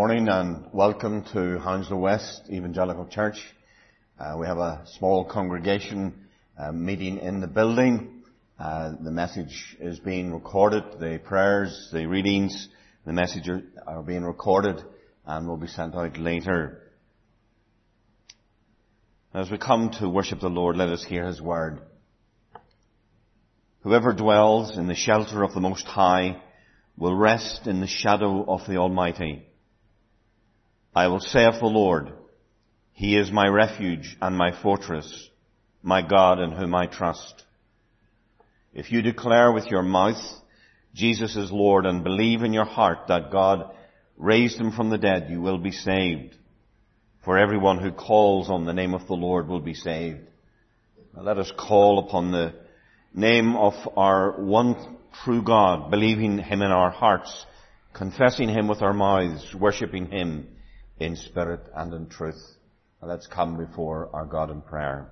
Morning and welcome to Hounslow West Evangelical Church. We have a small congregation meeting in the building. The message is being recorded. The prayers, the readings, the message are being recorded and will be sent out later. As we come to worship the Lord, let us hear His word. Whoever dwells in the shelter of the Most High will rest in the shadow of the Almighty. I will say of the Lord, He is my refuge and my fortress, my God in whom I trust. If you declare with your mouth, Jesus is Lord, and believe in your heart that God raised Him from the dead, you will be saved. For everyone who calls on the name of the Lord will be saved. Now let us call upon the name of our one true God, believing Him in our hearts, confessing Him with our mouths, worshipping Him in spirit and in truth. Now let's come before our God in prayer.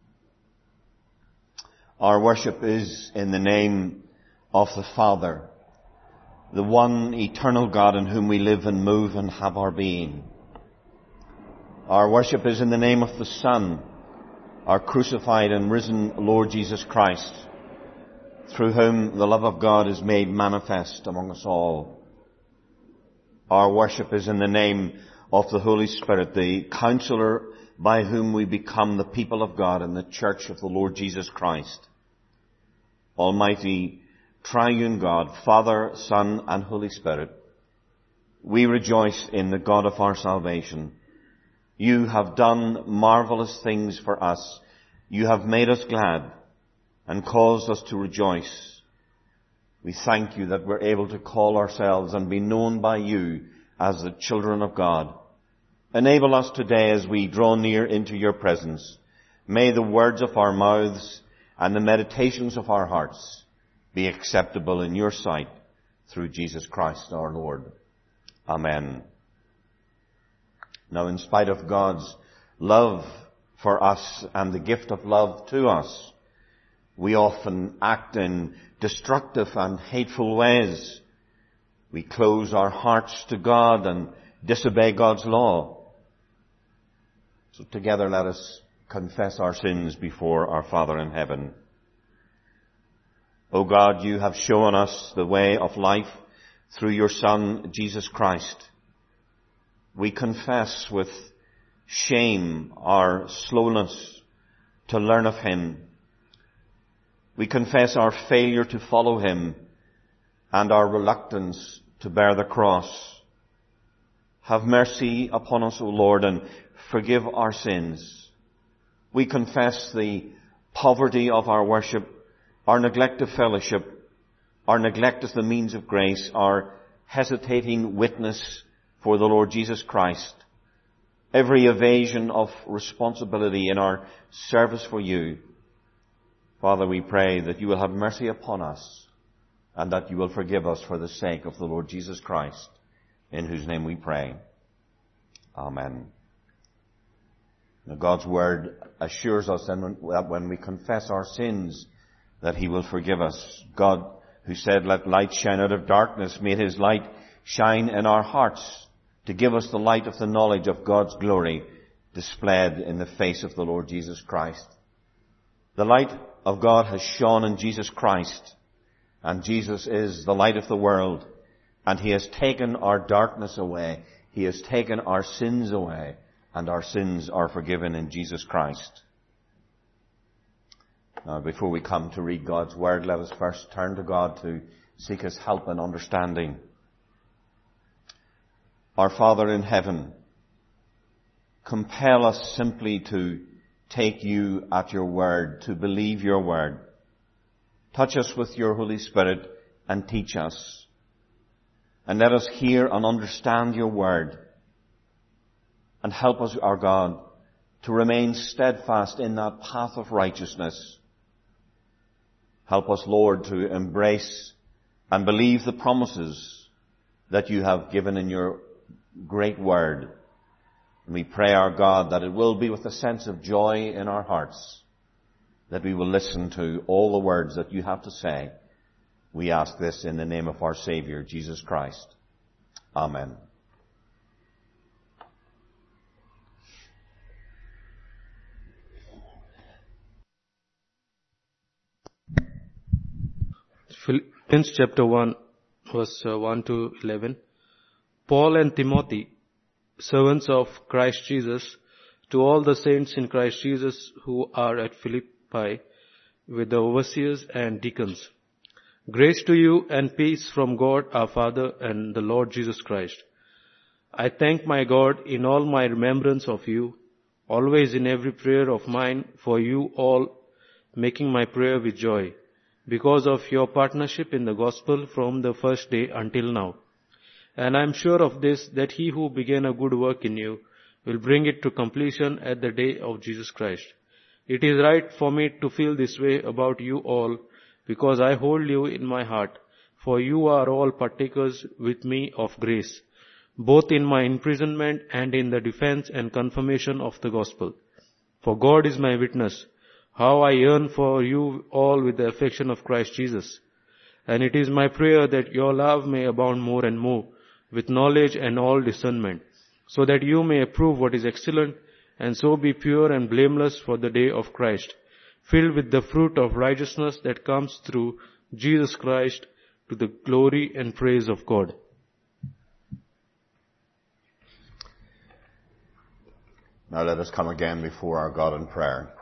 Our worship is in the name of the Father, the one eternal God in whom we live and move and have our being. Our worship is in the name of the Son, our crucified and risen Lord Jesus Christ, through whom the love of God is made manifest among us all. Our worship is in the name of the Holy Spirit, the Counselor by whom we become the people of God and the Church of the Lord Jesus Christ. Almighty, triune God, Father, Son, and Holy Spirit, we rejoice in the God of our salvation. You have done marvelous things for us. You have made us glad and caused us to rejoice. We thank You that we're able to call ourselves and be known by You as the children of God. Enable us today as we draw near into Your presence. May the words of our mouths and the meditations of our hearts be acceptable in Your sight through Jesus Christ our Lord. Amen. Now, in spite of God's love for us and the gift of love to us, we often act in destructive and hateful ways. We close our hearts to God and disobey God's law. So together let us confess our sins before our Father in heaven. O God, You have shown us the way of life through Your Son, Jesus Christ. We confess with shame our slowness to learn of Him. We confess our failure to follow Him and our reluctance to bear the cross. Have mercy upon us, O Lord, and forgive our sins. We confess the poverty of our worship, our neglect of fellowship, our neglect of the means of grace, our hesitating witness for the Lord Jesus Christ, every evasion of responsibility in our service for You. Father, we pray that You will have mercy upon us and that You will forgive us for the sake of the Lord Jesus Christ, in whose name we pray. Amen. Now, God's Word assures us that when we confess our sins, that He will forgive us. God, who said, "Let light shine out of darkness," made His light shine in our hearts to give us the light of the knowledge of God's glory displayed in the face of the Lord Jesus Christ. The light of God has shone in Jesus Christ, and Jesus is the light of the world, and He has taken our darkness away. He has taken our sins away, and our sins are forgiven in Jesus Christ. Now, before we come to read God's Word, let us first turn to God to seek His help and understanding. Our Father in heaven, compel us simply to take You at Your word, to believe Your word. Touch us with Your Holy Spirit and teach us. And let us hear and understand Your word. And help us, our God, to remain steadfast in that path of righteousness. Help us, Lord, to embrace and believe the promises that You have given in Your great word. And we pray, our God, that it will be with a sense of joy in our hearts, that we will listen to all the words that You have to say. We ask this in the name of our Savior, Jesus Christ. Amen. Philippians chapter 1, verse 1 to 11. Paul and Timothy, servants of Christ Jesus, to all the saints in Christ Jesus who are at Philippi, with the overseers and deacons. Grace to you and peace from God our Father and the Lord Jesus Christ. I thank my God in all my remembrance of you, always in every prayer of mine for you all, making my prayer with joy, because of your partnership in the gospel from the first day until now. And I am sure of this, that he who began a good work in you will bring it to completion at the day of Jesus Christ. It is right for me to feel this way about you all, because I hold you in my heart, for you are all partakers with me of grace, both in my imprisonment and in the defense and confirmation of the gospel. For God is my witness, how I yearn for you all with the affection of Christ Jesus. And it is my prayer that your love may abound more and more, with knowledge and all discernment, so that you may approve what is excellent, and so be pure and blameless for the day of Christ, filled with the fruit of righteousness that comes through Jesus Christ, to the glory and praise of God. Now let us come again before our God in prayer.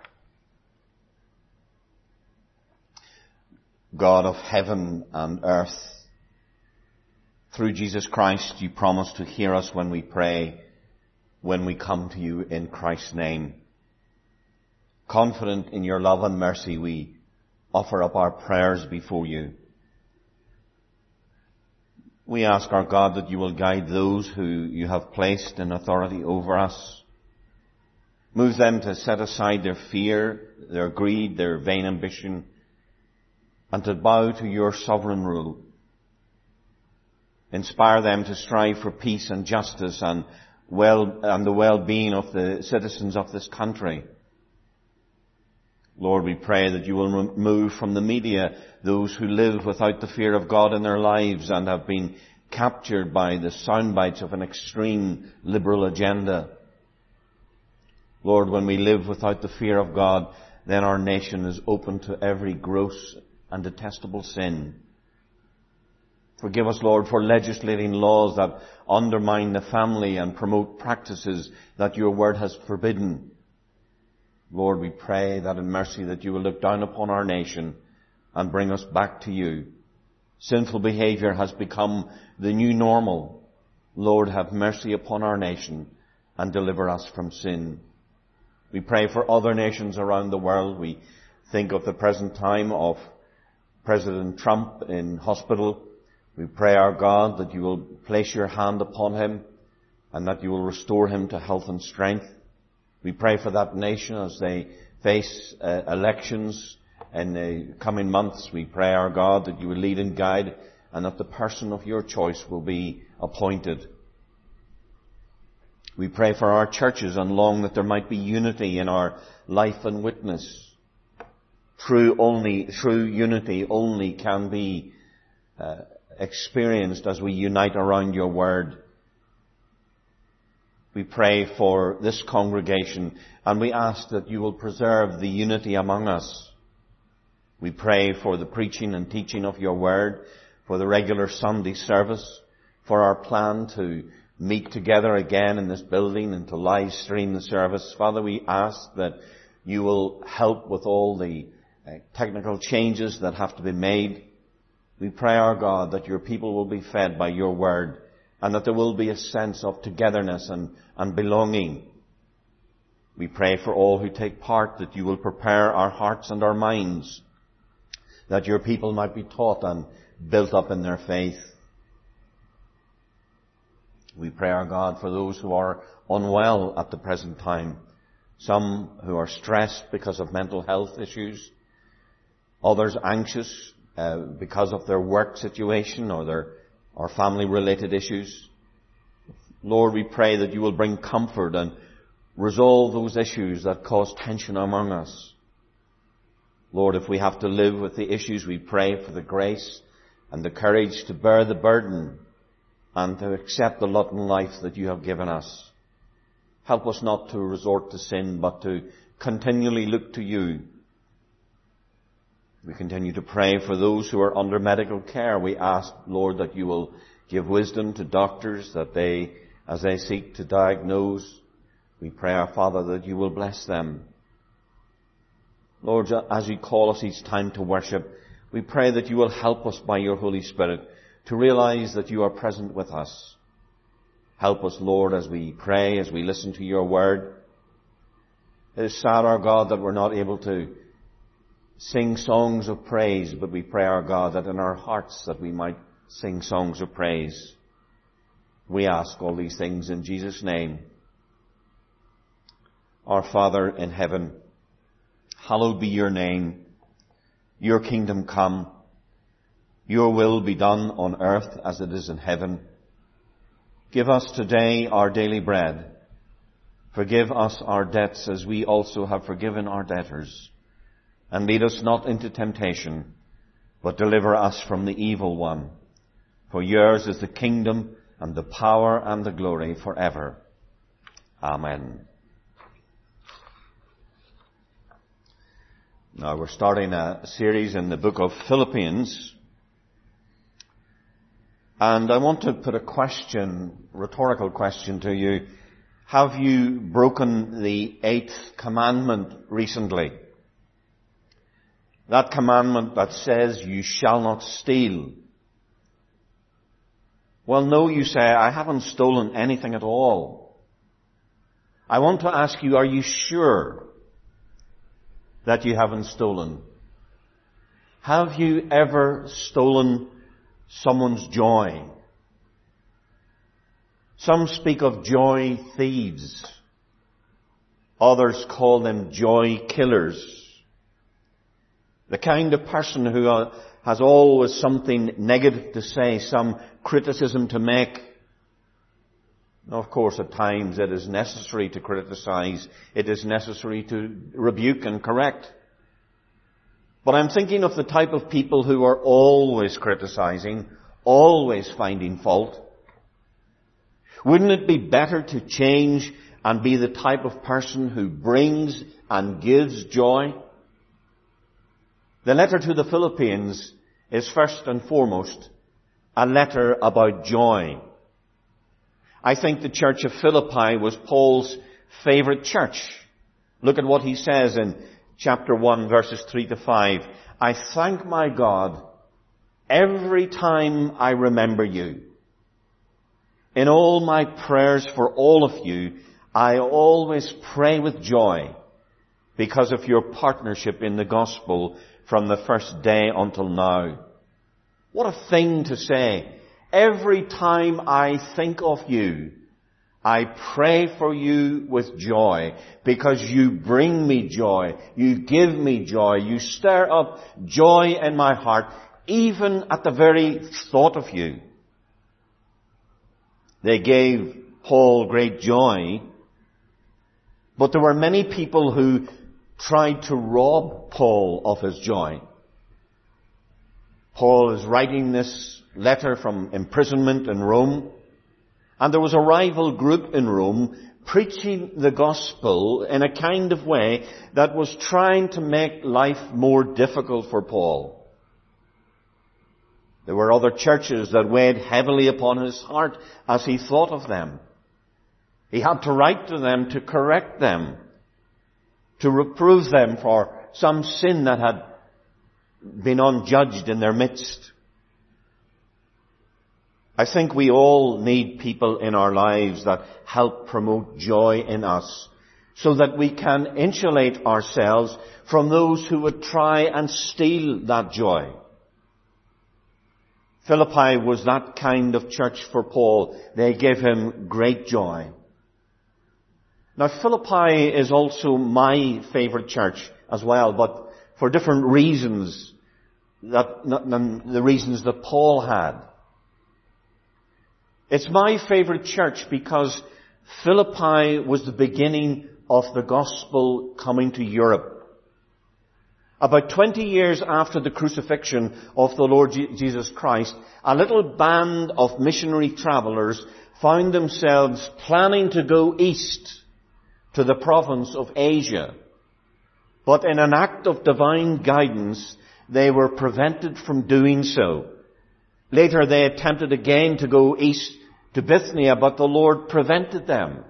God of heaven and earth, through Jesus Christ you promise to hear us when we pray, when we come to you in Christ's name. Confident in your love and mercy, we offer up our prayers before you. We ask our God that you will guide those who you have placed in authority over us. Move them to set aside their fear, their greed, their vain ambition, and to bow to your sovereign rule. Inspire them to strive for peace and justice and the well-being of the citizens of this country. Lord, we pray that you will remove from the media those who live without the fear of God in their lives and have been captured by the soundbites of an extreme liberal agenda. Lord, when we live without the fear of God, then our nation is open to every gross and detestable sin. Forgive us, Lord, for legislating laws that undermine the family and promote practices that your word has forbidden. Lord, we pray that in mercy that you will look down upon our nation and bring us back to you. Sinful behavior has become the new normal. Lord, have mercy upon our nation and deliver us from sin. We pray for other nations around the world. We think of the present time of President Trump in hospital. We pray, our God, that you will place your hand upon him and that you will restore him to health and strength. We pray for that nation as they face elections in the coming months. We pray, our God, that you will lead and guide and that the person of your choice will be appointed. We pray for our churches and long that there might be unity in our life and witness. True unity only can be experienced as we unite around your word. We pray for this congregation and we ask that you will preserve the unity among us. We pray for the preaching and teaching of your word, for the regular Sunday service, for our plan to meet together again in this building and to live stream the service. Father, we ask that you will help with all the technical changes that have to be made. We pray, our God, that your people will be fed by your word and that there will be a sense of togetherness and belonging. We pray for all who take part that you will prepare our hearts and our minds, that your people might be taught and built up in their faith. We pray, our God, for those who are unwell at the present time, some who are stressed because of mental health issues, others anxious because of their work situation or family-related issues. Lord, we pray that you will bring comfort and resolve those issues that cause tension among us. Lord, if we have to live with the issues, we pray for the grace and the courage to bear the burden and to accept the lot in life that you have given us. Help us not to resort to sin, but to continually look to you. We continue to pray for those who are under medical care. We ask, Lord, that you will give wisdom to doctors, that they, as they seek to diagnose, we pray, our Father, that you will bless them. Lord, as you call us each time to worship, we pray that you will help us by your Holy Spirit to realize that you are present with us. Help us, Lord, as we pray, as we listen to your word. It is sad, our God, that we're not able to sing songs of praise, but we pray, our God, that in our hearts that we might sing songs of praise. We ask all these things in Jesus' name. Our Father in heaven, hallowed be your name. Your kingdom come. Your will be done on earth as it is in heaven. Give us today our daily bread. Forgive us our debts as we also have forgiven our debtors. And lead us not into temptation, but deliver us from the evil one. For yours is the kingdom and the power and the glory forever. Amen. Now we're starting a series in the book of Philippians. And I want to put a rhetorical question to you. Have you broken the 8th commandment recently? That commandment that says you shall not steal. Well, no, you say, I haven't stolen anything at all. I want to ask you, are you sure that you haven't stolen? Have you ever stolen someone's joy? Some speak of joy thieves. Others call them joy killers. The kind of person who has always something negative to say, some criticism to make. Now, of course, at times it is necessary to criticize. It is necessary to rebuke and correct. But I'm thinking of the type of people who are always criticizing, always finding fault. Wouldn't it be better to change and be the type of person who brings and gives joy? The letter to the Philippians is first and foremost a letter about joy. I think the church of Philippi was Paul's favorite church. Look at what he says in chapter 1, verses 3 to 5. I thank my God every time I remember you. In all my prayers for all of you, I always pray with joy because of your partnership in the gospel from the first day until now. What a thing to say. Every time I think of you, I pray for you with joy because you bring me joy. You give me joy. You stir up joy in my heart, even at the very thought of you. They gave Paul great joy, but there were many people who tried to rob Paul of his joy. Paul is writing this letter from imprisonment in Rome, and there was a rival group in Rome preaching the gospel in a kind of way that was trying to make life more difficult for Paul. There were other churches that weighed heavily upon his heart as he thought of them. He had to write to them to correct them, to reprove them for some sin that had been unjudged in their midst. I think we all need people in our lives that help promote joy in us so that we can insulate ourselves from those who would try and steal that joy. Philippi was that kind of church for Paul. They gave him great joy. Now, Philippi is also my favorite church as well, but for different reasons than the reasons that Paul had. It's my favorite church because Philippi was the beginning of the gospel coming to Europe. About 20 years after the crucifixion of the Lord Jesus Christ, a little band of missionary travelers found themselves planning to go east to the province of Asia. But in an act of divine guidance, they were prevented from doing so. Later they attempted again to go east to Bithynia, but the Lord prevented them.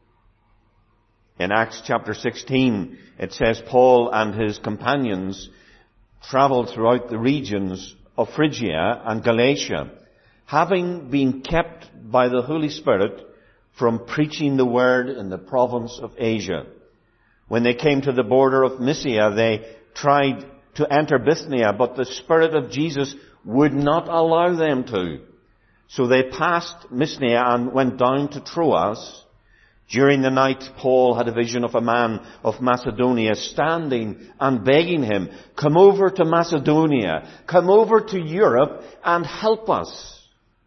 In Acts chapter 16, it says Paul and his companions traveled throughout the regions of Phrygia and Galatia, having been kept by the Holy Spirit from preaching the word in the province of Asia. When they came to the border of Mysia, they tried to enter Bithynia, but the Spirit of Jesus would not allow them to. So they passed Mysia and went down to Troas. During the night, Paul had a vision of a man of Macedonia standing and begging him, "Come over to Macedonia, come over to Europe and help us."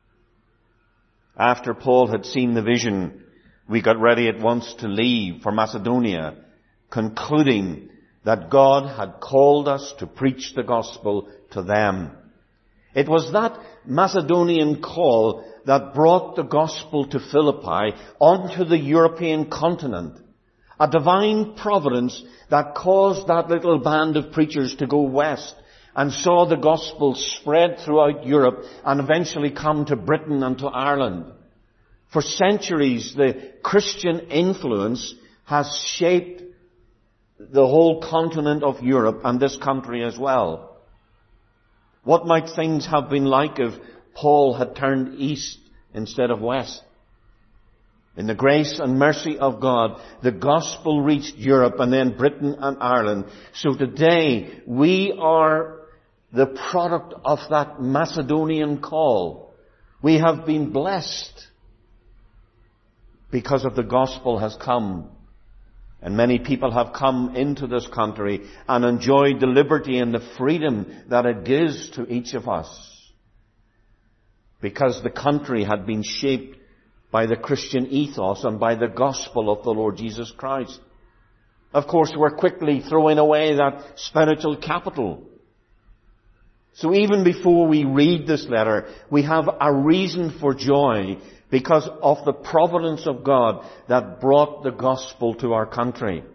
After Paul had seen the vision, we got ready at once to leave for Macedonia, concluding that God had called us to preach the gospel to them. It was that Macedonian call that brought the gospel to Philippi onto the European continent. A divine providence that caused that little band of preachers to go west and saw the gospel spread throughout Europe and eventually come to Britain and to Ireland. For centuries, the Christian influence has shaped the whole continent of Europe and this country as well. What might things have been like if Paul had turned east instead of west? In the grace and mercy of God, the gospel reached Europe and then Britain and Ireland. So today, we are the product of that Macedonian call. We have been blessed because of the gospel has come. And many people have come into this country and enjoyed the liberty and the freedom that it gives to each of us, because the country had been shaped by the Christian ethos and by the gospel of the Lord Jesus Christ. Of course, we're quickly throwing away that spiritual capital. So even before we read this letter, we have a reason for joy because of the providence of God that brought the gospel to our country.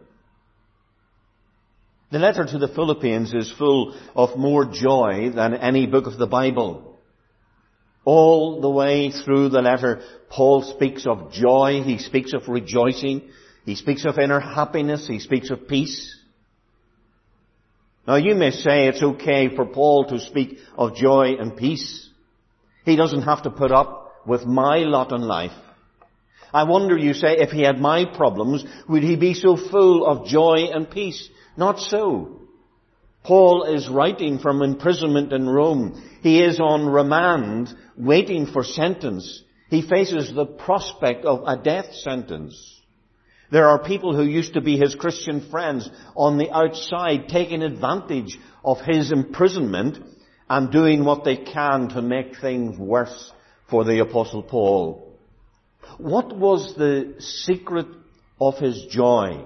The letter to the Philippians is full of more joy than any book of the Bible. All the way through the letter, Paul speaks of joy, he speaks of rejoicing, he speaks of inner happiness, he speaks of peace. Now you may say it's okay for Paul to speak of joy and peace. He doesn't have to put up with my lot in life. I wonder, you say, if he had my problems, would he be so full of joy and peace? Not so. Paul is writing from imprisonment in Rome. He is on remand, waiting for sentence. He faces the prospect of a death sentence. There are people who used to be his Christian friends on the outside taking advantage of his imprisonment and doing what they can to make things worse for the Apostle Paul. What was the secret of his joy?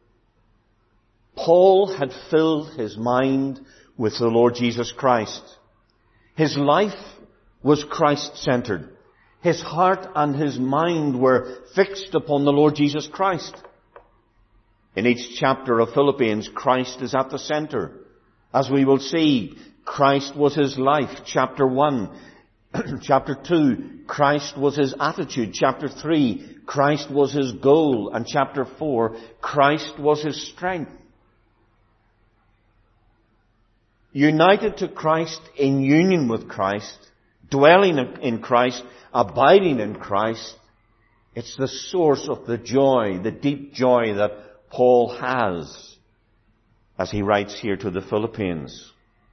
Paul had filled his mind with the Lord Jesus Christ. His life was Christ-centered. His heart and his mind were fixed upon the Lord Jesus Christ. In each chapter of Philippians, Christ is at the center. As we will see, Christ was his life. Chapter 1. Chapter 2, Christ was his attitude. Chapter 3, Christ was his goal. And chapter 4, Christ was his strength. United to Christ, in union with Christ, dwelling in Christ, abiding in Christ, it's the source of the joy, the deep joy that Paul has as he writes here to the Philippians.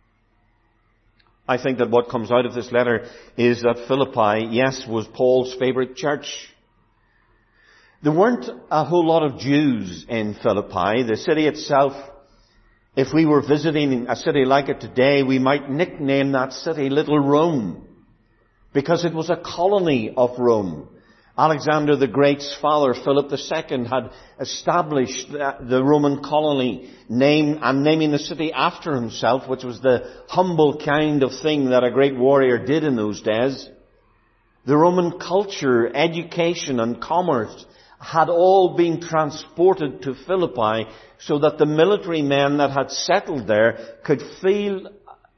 I think that what comes out of this letter is that Philippi, yes, was Paul's favorite church. There weren't a whole lot of Jews in Philippi. The city itself, if we were visiting a city like it today, we might nickname that city Little Rome, because it was a colony of Rome. Alexander the Great's father, Philip II, had established the Roman colony, naming the city after himself, which was the humble kind of thing that a great warrior did in those days. The Roman culture, education and commerce had all been transported to Philippi so that the military men that had settled there could feel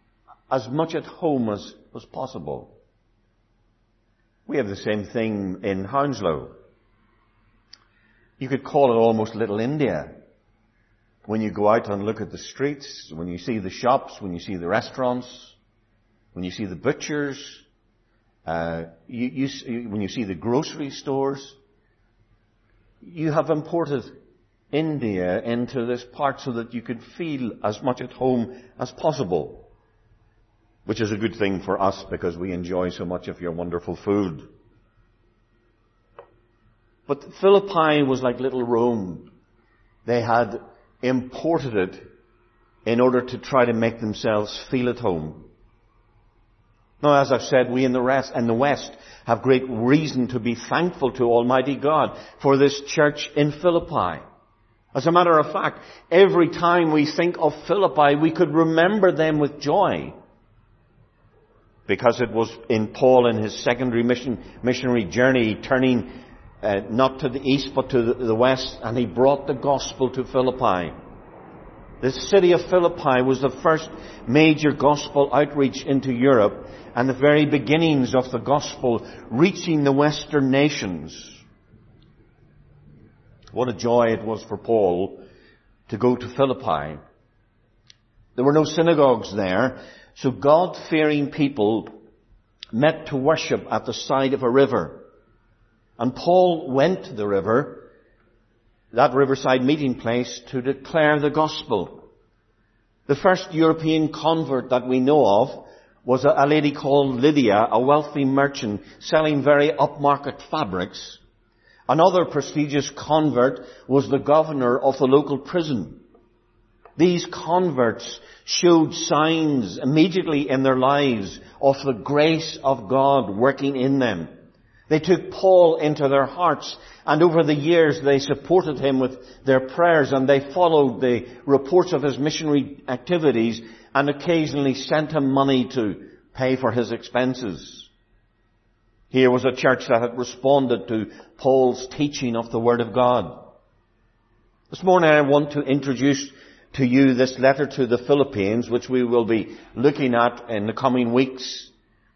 as much at home as was possible. We have the same thing in Hounslow. You could call it almost Little India. When you go out and look at the streets, when you see the shops, when you see the restaurants, when you see the butchers, when you see the grocery stores, you have imported India into this part so that you could feel as much at home as possible, which is a good thing for us because we enjoy so much of your wonderful food. But Philippi was like little Rome. They had imported it in order to try to make themselves feel at home. Now, as I've said, we in the West have great reason to be thankful to Almighty God for this church in Philippi. As a matter of fact, every time we think of Philippi, we could remember them with joy. Because it was in Paul in his secondary missionary journey, turning not to the east but to the west, and he brought the gospel to Philippi. The city of Philippi was the first major gospel outreach into Europe and the very beginnings of the gospel reaching the Western nations. What a joy it was for Paul to go to Philippi. There were no synagogues there, so God-fearing people met to worship at the side of a river. And Paul went to the river, that riverside meeting place, to declare the gospel. The first European convert that we know of was a lady called Lydia, a wealthy merchant selling very upmarket fabrics. Another prestigious convert was the governor of the local prison. These converts showed signs immediately in their lives of the grace of God working in them. They took Paul into their hearts, and over the years they supported him with their prayers, and they followed the reports of his missionary activities and occasionally sent him money to pay for his expenses. Here was a church that had responded to Paul's teaching of the Word of God. This morning I want to introduce to you this letter to the Philippians, which we will be looking at in the coming weeks.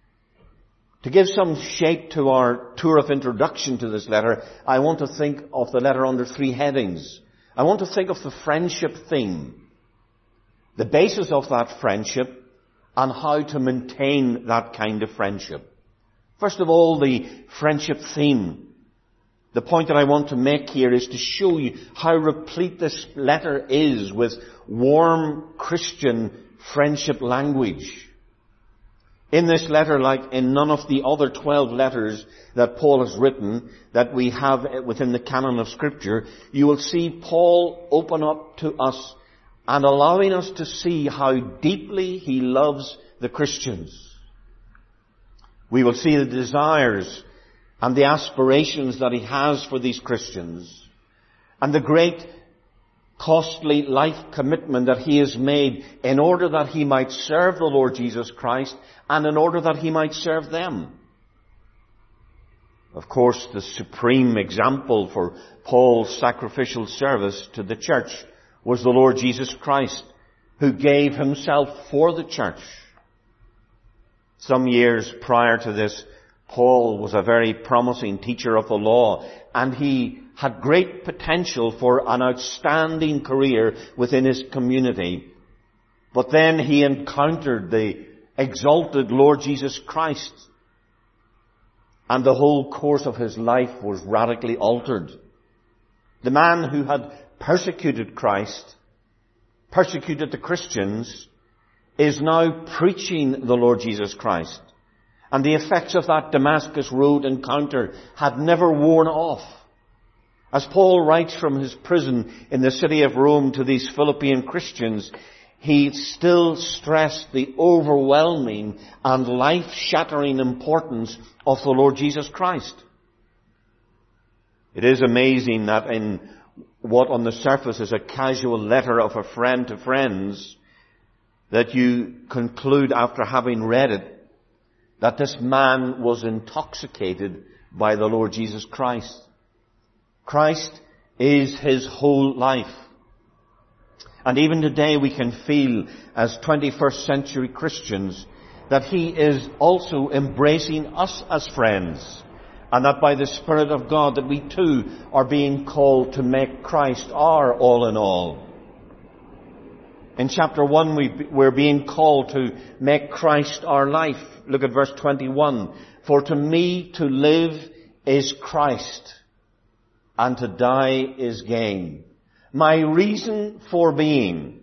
To give some shape to our tour of introduction to this letter, I want to think of the letter under three headings. I want to think of the friendship theme, the basis of that friendship, and how to maintain that kind of friendship. First of all, the friendship theme. The point that I want to make here is to show you how replete this letter is with warm Christian friendship language. In this letter, like in none of the other 12 letters that Paul has written that we have within the canon of Scripture, you will see Paul open up to us and allowing us to see how deeply he loves the Christians. We will see the desires and the aspirations that he has for these Christians, and the great costly life commitment that he has made in order that he might serve the Lord Jesus Christ and in order that he might serve them. Of course, the supreme example for Paul's sacrificial service to the church was the Lord Jesus Christ, who gave himself for the church. Some years prior to this, Paul was a very promising teacher of the law, and he had great potential for an outstanding career within his community. But then he encountered the exalted Lord Jesus Christ, and the whole course of his life was radically altered. The man who had persecuted Christ, persecuted the Christians, is now preaching the Lord Jesus Christ. And the effects of that Damascus Road encounter had never worn off. As Paul writes from his prison in the city of Rome to these Philippian Christians, he still stressed the overwhelming and life-shattering importance of the Lord Jesus Christ. It is amazing that in what on the surface is a casual letter of a friend to friends, that you conclude after having read it that this man was intoxicated by the Lord Jesus Christ. Christ is his whole life. And even today we can feel, as 21st century Christians, that He is also embracing us as friends. And that by the Spirit of God that we too are being called to make Christ our all in all. In chapter 1 we're being called to make Christ our life. Look at verse 21. For to me to live is Christ, and to die is gain. My reason for being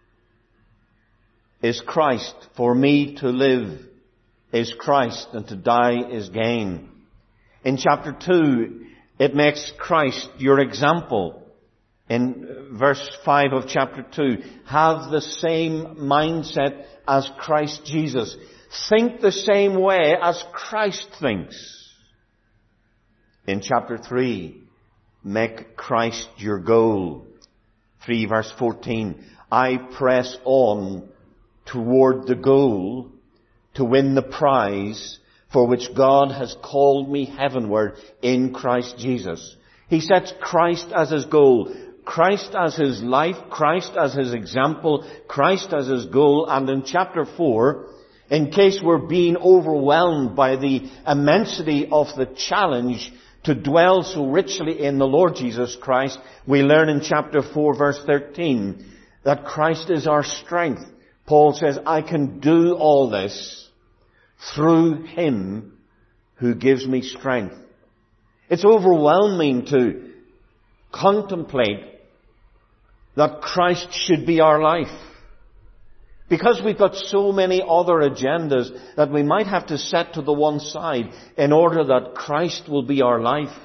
is Christ. For me to live is Christ, and to die is gain. In chapter 2, it makes Christ your example. In verse 5 of chapter 2, have the same mindset as Christ Jesus. Think the same way as Christ thinks. In chapter 3, make Christ your goal. 3 verse 14, I press on toward the goal to win the prize for which God has called me heavenward in Christ Jesus. He sets Christ as his goal, Christ as his life, Christ as his example, Christ as his goal. And in chapter 4, in case we're being overwhelmed by the immensity of the challenge to dwell so richly in the Lord Jesus Christ, we learn in chapter 4 verse 13 that Christ is our strength. Paul says, I can do all this through Him who gives me strength. It's overwhelming to contemplate that Christ should be our life. Because we've got so many other agendas that we might have to set to the one side in order that Christ will be our life.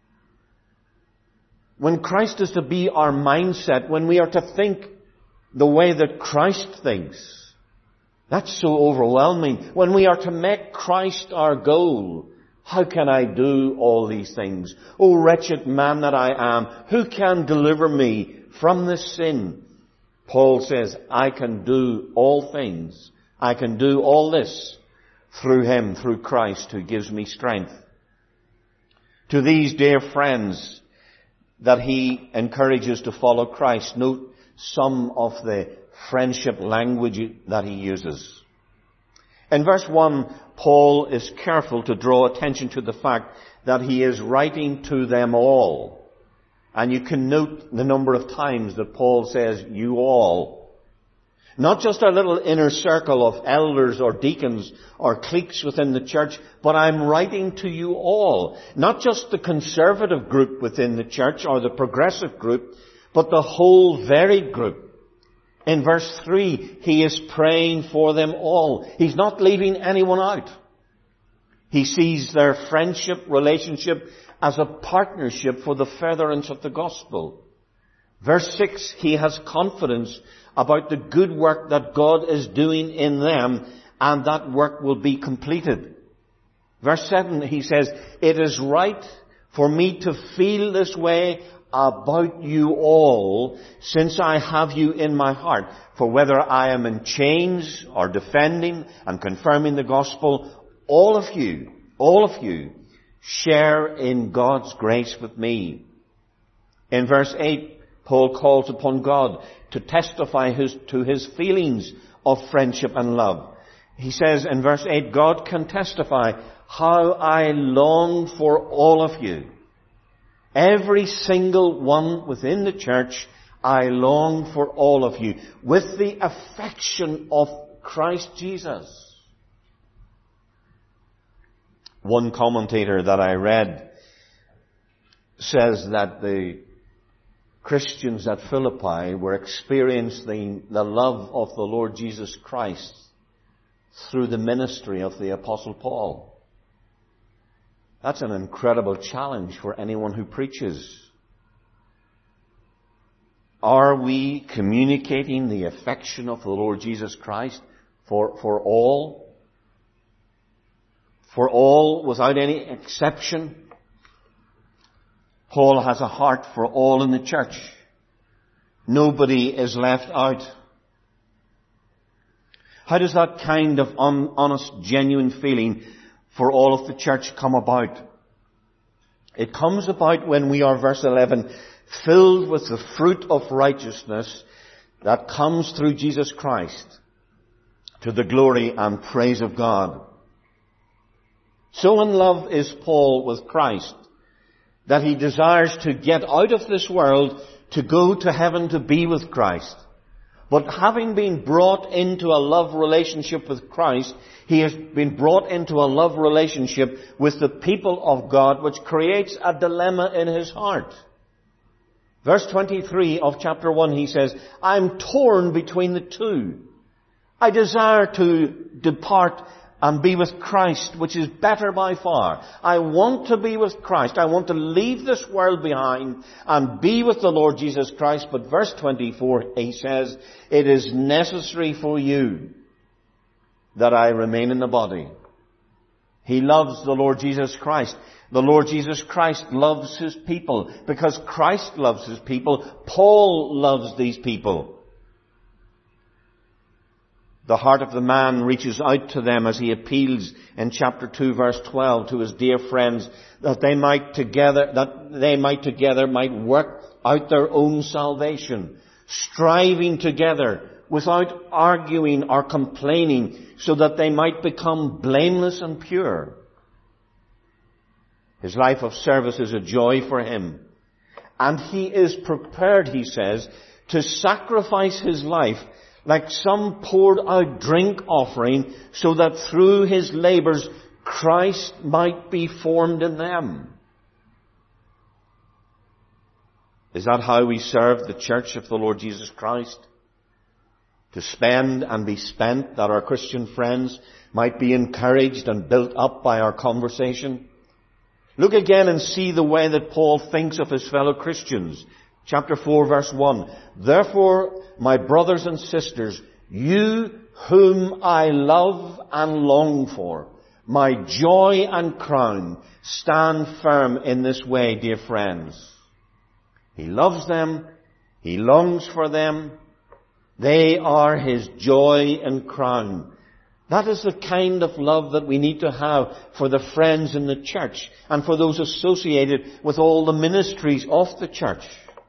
When Christ is to be our mindset, when we are to think the way that Christ thinks, that's so overwhelming. When we are to make Christ our goal, how can I do all these things? O wretched man that I am, who can deliver me from this sin? Paul says, I can do all things. I can do all this through Him, through Christ who gives me strength. To these dear friends that he encourages to follow Christ, note some of the friendship language that he uses. In verse 1, Paul is careful to draw attention to the fact that he is writing to them all. And you can note the number of times that Paul says, you all. Not just a little inner circle of elders or deacons or cliques within the church, but I'm writing to you all. Not just the conservative group within the church or the progressive group, but the whole varied group. In verse 3, he is praying for them all. He's not leaving anyone out. He sees their friendship, relationship as a partnership for the furtherance of the gospel. Verse 6, he has confidence about the good work that God is doing in them, and that work will be completed. Verse 7, he says, it is right for me to feel this way about you all, since I have you in my heart. For whether I am in chains or defending and confirming the gospel, all of you share in God's grace with me. In verse 8, Paul calls upon God to testify to his feelings of friendship and love. He says in verse 8, God can testify how I long for all of you. Every single one within the church, I long for all of you with the affection of Christ Jesus. One commentator that I read says that the Christians at Philippi were experiencing the love of the Lord Jesus Christ through the ministry of the Apostle Paul. That's an incredible challenge for anyone who preaches. Are we communicating the affection of the Lord Jesus Christ for all? For all, without any exception? Paul has a heart for all in the church. Nobody is left out. How does that kind of honest, genuine feeling for all of the church come about? It comes about when we are, verse 11, filled with the fruit of righteousness that comes through Jesus Christ to the glory and praise of God. So in love is Paul with Christ that he desires to get out of this world to go to heaven to be with Christ. But having been brought into a love relationship with Christ, he has been brought into a love relationship with the people of God, which creates a dilemma in his heart. Verse 23 of chapter 1, he says, I'm torn between the two. I desire to depart and be with Christ, which is better by far. I want to be with Christ. I want to leave this world behind and be with the Lord Jesus Christ. But verse 24, he says, it is necessary for you that I remain in the body. He loves the Lord Jesus Christ. The Lord Jesus Christ loves his people. Because Christ loves his people, Paul loves these people. The heart of the man reaches out to them as he appeals in chapter 2 verse 12 to his dear friends that they might together work out their own salvation, striving together without arguing or complaining, so that they might become blameless and pure. His life of service is a joy for him. And he is prepared, he says, to sacrifice his life like some poured out drink offering, so that through his labors Christ might be formed in them. Is that how we serve the church of the Lord Jesus Christ? To spend and be spent, that our Christian friends might be encouraged and built up by our conversation? Look again and see the way that Paul thinks of his fellow Christians. Chapter 4 verse 1. Therefore, my brothers and sisters, you whom I love and long for, my joy and crown, stand firm in this way, dear friends. He loves them. He longs for them. They are his joy and crown. That is the kind of love that we need to have for the friends in the church and for those associated with all the ministries of the church.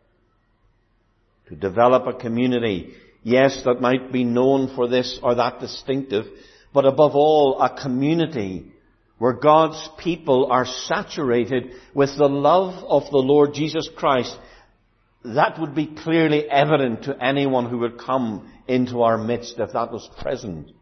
To develop a community, yes, that might be known for this or that distinctive, but above all, a community where God's people are saturated with the love of the Lord Jesus Christ. That would be clearly evident to anyone who would come into our midst if that was present.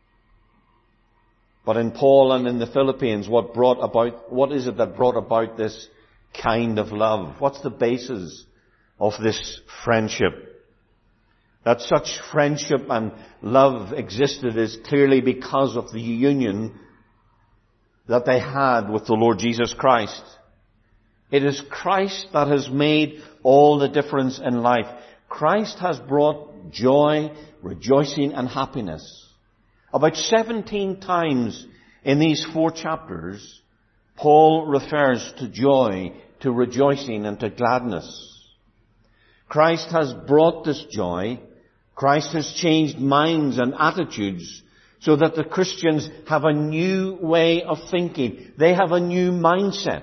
But in Paul and in the Philippians, what is it that brought about this kind of love? What's the basis of this friendship? That such friendship and love existed is clearly because of the union that they had with the Lord Jesus Christ. It is Christ that has made all the difference in life. Christ has brought joy, rejoicing and happiness. About 17 times in these 4 chapters, Paul refers to joy, to rejoicing and to gladness. Christ has brought this joy. Christ has changed minds and attitudes so that the Christians have a new way of thinking. They have a new mindset.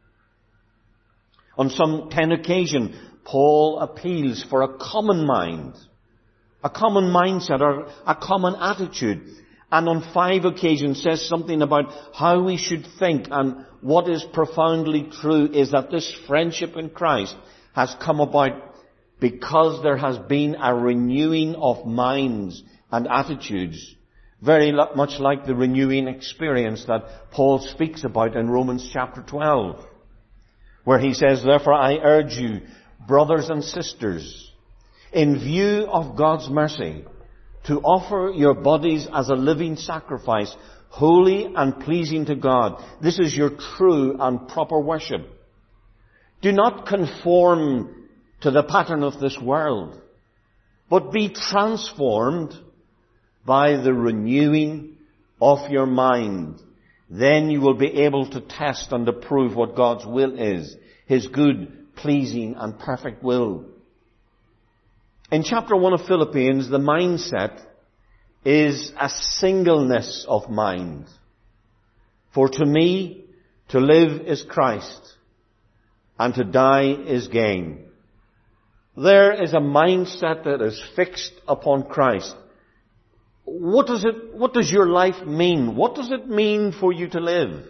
On some 10 occasions, Paul appeals for a common mind, a common mindset or a common attitude. And on 5 occasions says something about how we should think. And what is profoundly true is that this friendship in Christ has come about because there has been a renewing of minds and attitudes, very much like the renewing experience that Paul speaks about in Romans chapter 12, where he says, therefore I urge you, brothers and sisters, in view of God's mercy, to offer your bodies as a living sacrifice, holy and pleasing to God. This is your true and proper worship. Do not conform to the pattern of this world, but be transformed by the renewing of your mind. Then you will be able to test and approve what God's will is, his good, pleasing and perfect will. In chapter 1 of Philippians, the mindset is a singleness of mind. For to me, to live is Christ, and to die is gain. there is a mindset that is fixed upon Christ, what does your life mean? What does it mean for you to live?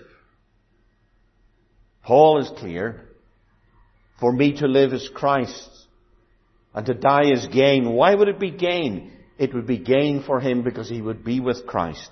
Paul is clear. For me to live is Christ, and to die is gain. Why would it be gain? It would be gain for him because he would be with Christ.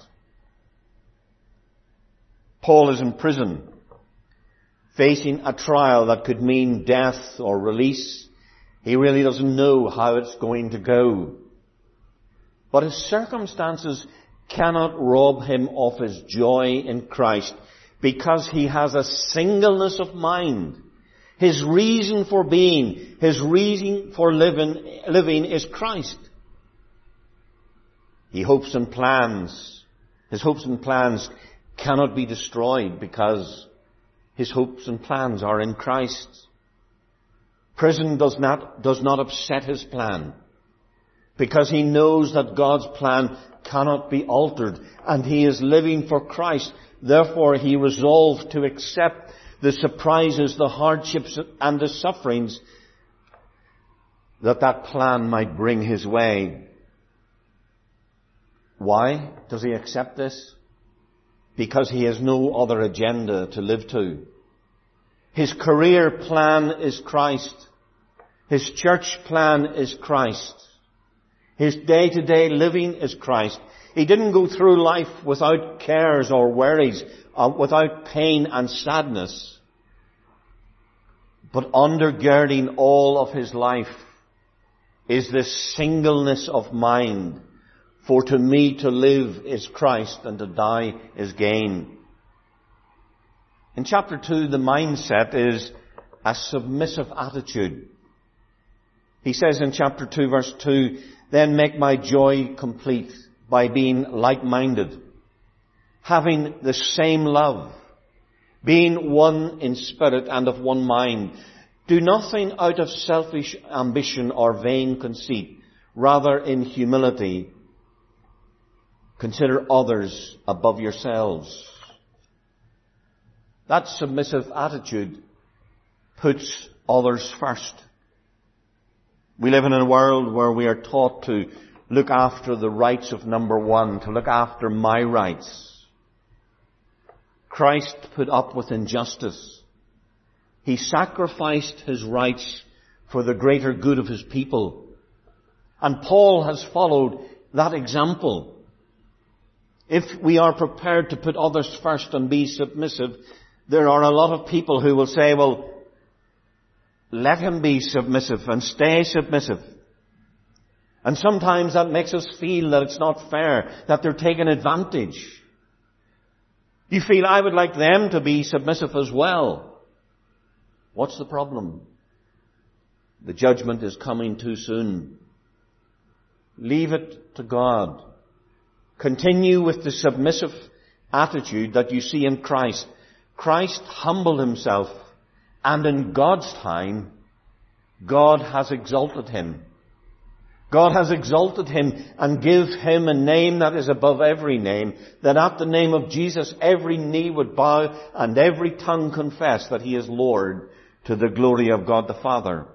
Paul is in prison, facing a trial that could mean death or release. He really doesn't know how it's going to go. But his circumstances cannot rob him of his joy in Christ, because he has a singleness of mind. His reason for being, his reason for living is Christ. His hopes and plans cannot be destroyed because his hopes and plans are in Christ. Prison does not upset his plan, because he knows that God's plan cannot be altered, and he is living for Christ. Therefore, he resolved to accept the surprises, the hardships, and the sufferings that plan might bring his way. Why does he accept this? Because he has no other agenda to live to. His career plan is Christ. His church plan is Christ. His day-to-day living is Christ. He didn't go through life without cares or worries, without pain and sadness. But undergirding all of his life is this singleness of mind. For to me to live is Christ, and to die is gain. In chapter 2, the mindset is a submissive attitude. He says in chapter 2, verse 2, "Then make my joy complete by being like-minded, having the same love, being one in spirit and of one mind. Do nothing out of selfish ambition or vain conceit. Rather, in humility, consider others above yourselves." That submissive attitude puts others first. We live in a world where we are taught to look after the rights of number one, to look after my rights. Christ put up with injustice. He sacrificed his rights for the greater good of his people. And Paul has followed that example. If we are prepared to put others first and be submissive, there are a lot of people who will say, well, let him be submissive and stay submissive. And sometimes that makes us feel that it's not fair, that they're taking advantage. You feel, I would like them to be submissive as well. What's the problem? The judgment is coming too soon. Leave it to God. Continue with the submissive attitude that you see in Christ. Christ humbled himself, and in God's time, God has exalted him. God has exalted him and give him a name that is above every name, that at the name of Jesus every knee would bow and every tongue confess that he is Lord, to the glory of God the Father.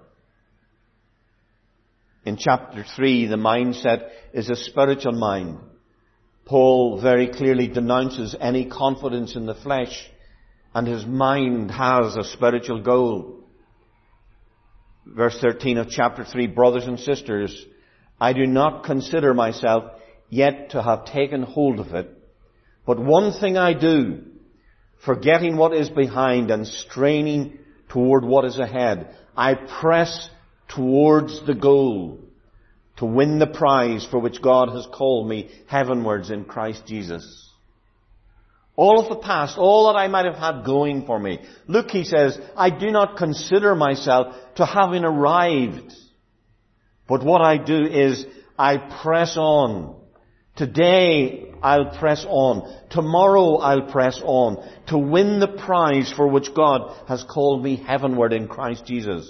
In chapter 3, the mindset is a spiritual mind. Paul very clearly denounces any confidence in the flesh, and his mind has a spiritual goal. Verse 13 of chapter 3, "Brothers and sisters, I do not consider myself yet to have taken hold of it, but one thing I do, forgetting what is behind and straining toward what is ahead, I press towards the goal, to win the prize for which God has called me heavenwards in Christ Jesus." All of the past, all that I might have had going for me. Look, he says, I do not consider myself to having arrived. But what I do is I press on. Today I'll press on. Tomorrow I'll press on to win the prize for which God has called me heavenward in Christ Jesus.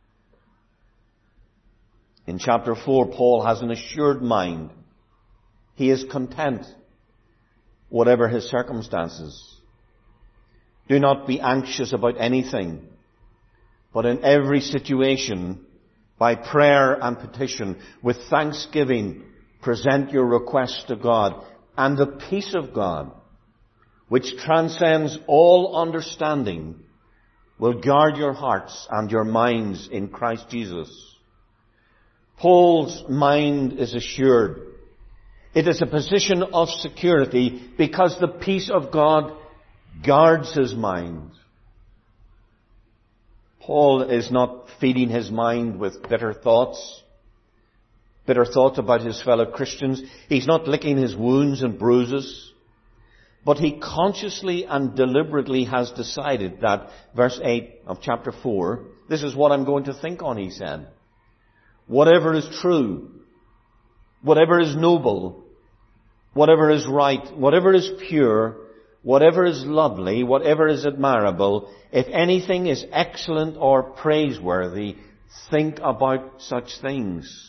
In chapter 4, Paul has an assured mind. He is content, whatever his circumstances. Do not be anxious about anything, but in every situation, by prayer and petition, with thanksgiving, present your requests to God, and the peace of God, which transcends all understanding, will guard your hearts and your minds in Christ Jesus. Paul's mind is assured. It is a position of security because the peace of God guards his mind. Paul is not feeding his mind with bitter thoughts about his fellow Christians. He's not licking his wounds and bruises. But he consciously and deliberately has decided that, verse 8 of chapter 4, this is what I'm going to think on, he said. Whatever is true, whatever is noble, whatever is right, whatever is pure, whatever is lovely, whatever is admirable, if anything is excellent or praiseworthy, think about such things.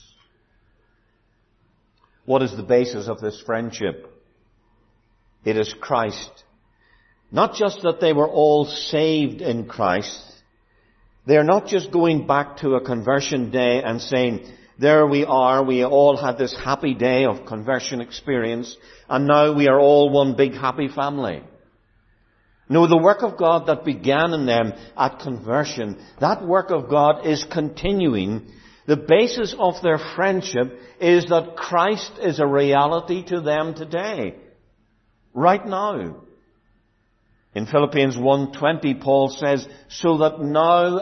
What is the basis of this friendship? It is Christ. Not just that they were all saved in Christ. They are not just going back to a conversion day and saying, there we are, we all had this happy day of conversion experience, and now we are all one big happy family. No, the work of God that began in them at conversion, that work of God is continuing. The basis of their friendship is that Christ is a reality to them today. Right now. In Philippians 1:20, Paul says, so that now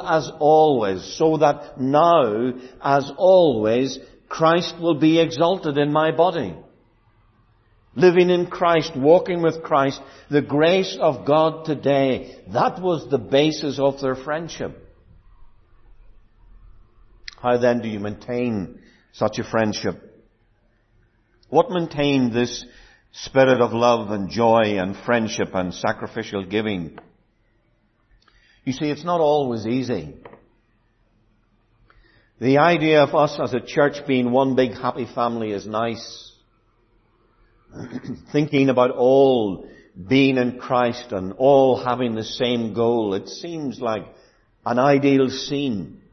as always, Christ will be exalted in my body. Living in Christ, walking with Christ, the grace of God today, that was the basis of their friendship. How then do you maintain such a friendship? What maintained this spirit of love and joy and friendship and sacrificial giving? You see, it's not always easy. The idea of us as a church being one big happy family is nice. Thinking about all being in Christ and all having the same goal, it seems like an ideal scene.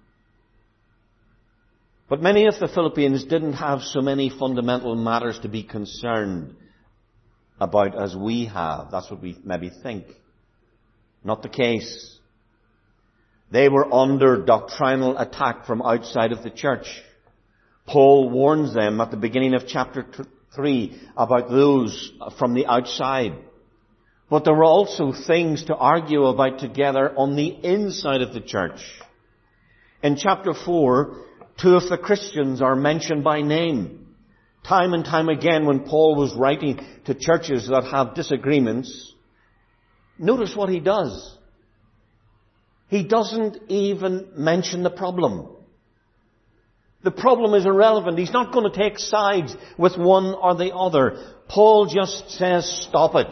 But many of the Philippians didn't have so many fundamental matters to be concerned about as we have. That's what we maybe think. Not the case. They were under doctrinal attack from outside of the church. Paul warns them at the beginning of chapter 3 about those from the outside. But there were also things to argue about together on the inside of the church. In chapter 4, 2 of the Christians are mentioned by name. Time and time again when Paul was writing to churches that have disagreements, notice what he does. He doesn't even mention the problem. The problem is irrelevant. He's not going to take sides with one or the other. Paul just says, stop it.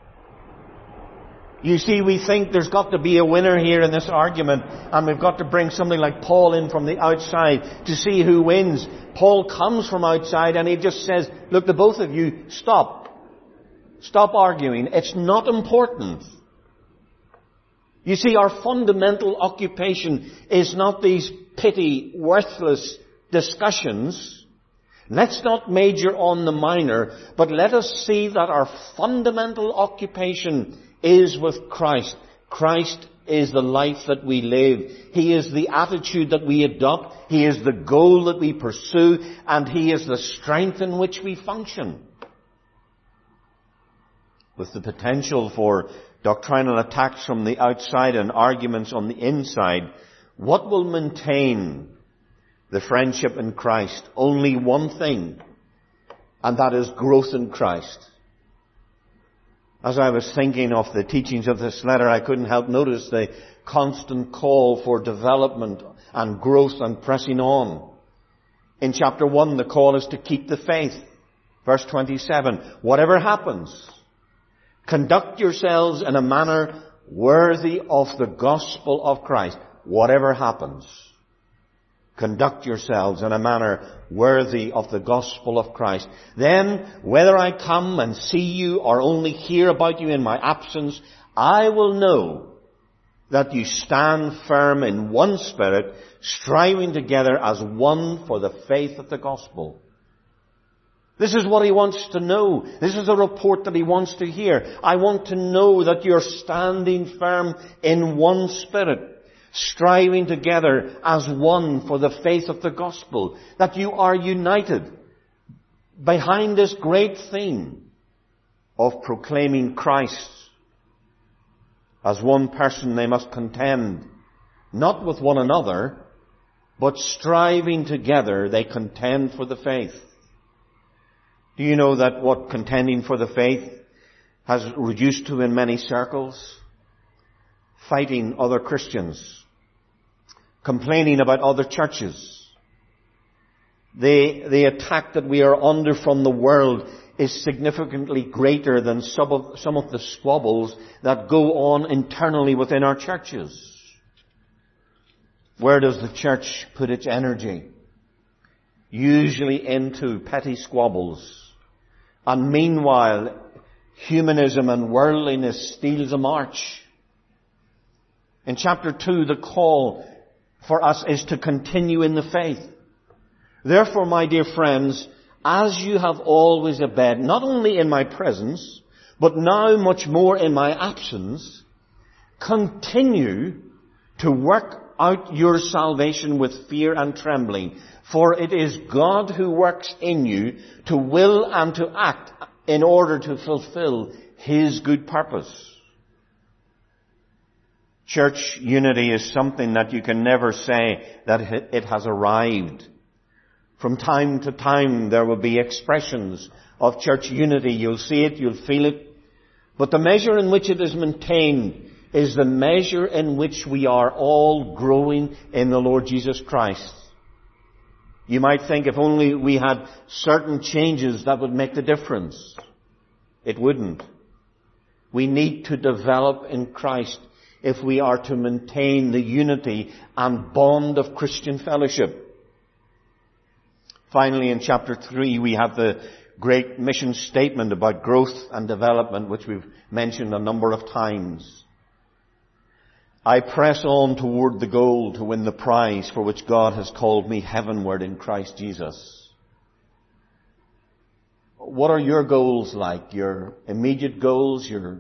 You see, we think there's got to be a winner here in this argument, and we've got to bring somebody like Paul in from the outside to see who wins. Paul comes from outside and he just says, look, the both of you, stop. Stop arguing. It's not important. You see, our fundamental occupation is not these petty, worthless discussions. Let's not major on the minor, but let us see that our fundamental occupation is with Christ. Christ is the life that we live. He is the attitude that we adopt. He is the goal that we pursue. And He is the strength in which we function. With the potential for doctrinal attacks from the outside and arguments on the inside, what will maintain the friendship in Christ? Only one thing, and that is growth in Christ. As I was thinking of the teachings of this letter, I couldn't help notice the constant call for development and growth and pressing on. In chapter 1, the call is to keep the faith. Verse 27, whatever happens, conduct yourselves in a manner worthy of the gospel of Christ. Whatever happens, conduct yourselves in a manner worthy of the gospel of Christ. Then, whether I come and see you or only hear about you in my absence, I will know that you stand firm in one spirit, striving together as one for the faith of the gospel. This is what he wants to know. This is a report that he wants to hear. I want to know that you're standing firm in one spirit, striving together as one for the faith of the gospel, that you are united behind this great theme of proclaiming Christ. As one person they must contend, not with one another, but striving together they contend for the faith. Do you know that what contending for the faith has reduced to in many circles? Fighting other Christians, complaining about other churches. The attack that we are under from the world is significantly greater than some of the squabbles that go on internally within our churches. Where does the church put its energy? Usually into petty squabbles. And meanwhile, humanism and worldliness steals a march. In chapter 2, the call for us is to continue in the faith. Therefore, my dear friends, as you have always obeyed, not only in my presence, but now much more in my absence, continue to work out your salvation with fear and trembling. For it is God who works in you to will and to act in order to fulfill His good purpose. Church unity is something that you can never say that it has arrived. From time to time there will be expressions of church unity. You'll see it, you'll feel it. But the measure in which it is maintained is the measure in which we are all growing in the Lord Jesus Christ. You might think if only we had certain changes that would make the difference. It wouldn't. We need to develop in Christ if we are to maintain the unity and bond of Christian fellowship. Finally, in chapter 3, we have the great mission statement about growth and development, which we've mentioned a number of times. I press on toward the goal to win the prize for which God has called me heavenward in Christ Jesus. What are your goals like? Your immediate goals, your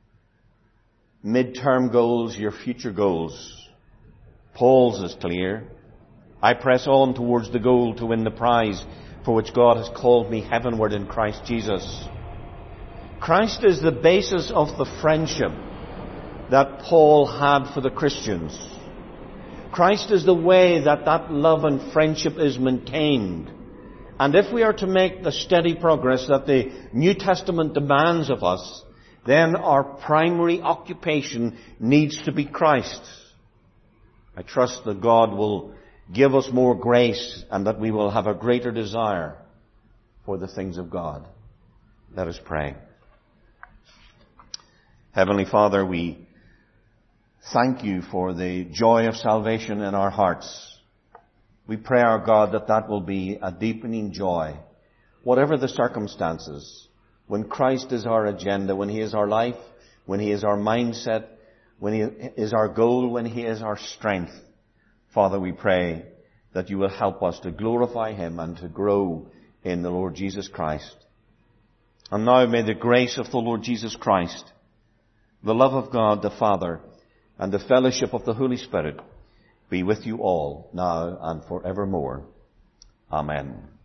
midterm goals, your future goals? Paul's is clear. I press on towards the goal to win the prize for which God has called me heavenward in Christ Jesus. Christ is the basis of the friendship that Paul had for the Christians. Christ is the way that love and friendship is maintained. And if we are to make the steady progress that the New Testament demands of us, then our primary occupation needs to be Christ. I trust that God will give us more grace and that we will have a greater desire for the things of God. Let us pray. Heavenly Father, we thank you for the joy of salvation in our hearts. We pray, our God, that will be a deepening joy, whatever the circumstances, when Christ is our agenda, when He is our life, when He is our mindset, when He is our goal, when He is our strength. Father, we pray that you will help us to glorify Him and to grow in the Lord Jesus Christ. And now may the grace of the Lord Jesus Christ, the love of God the Father, and the fellowship of the Holy Spirit be with you all, now and forevermore. Amen.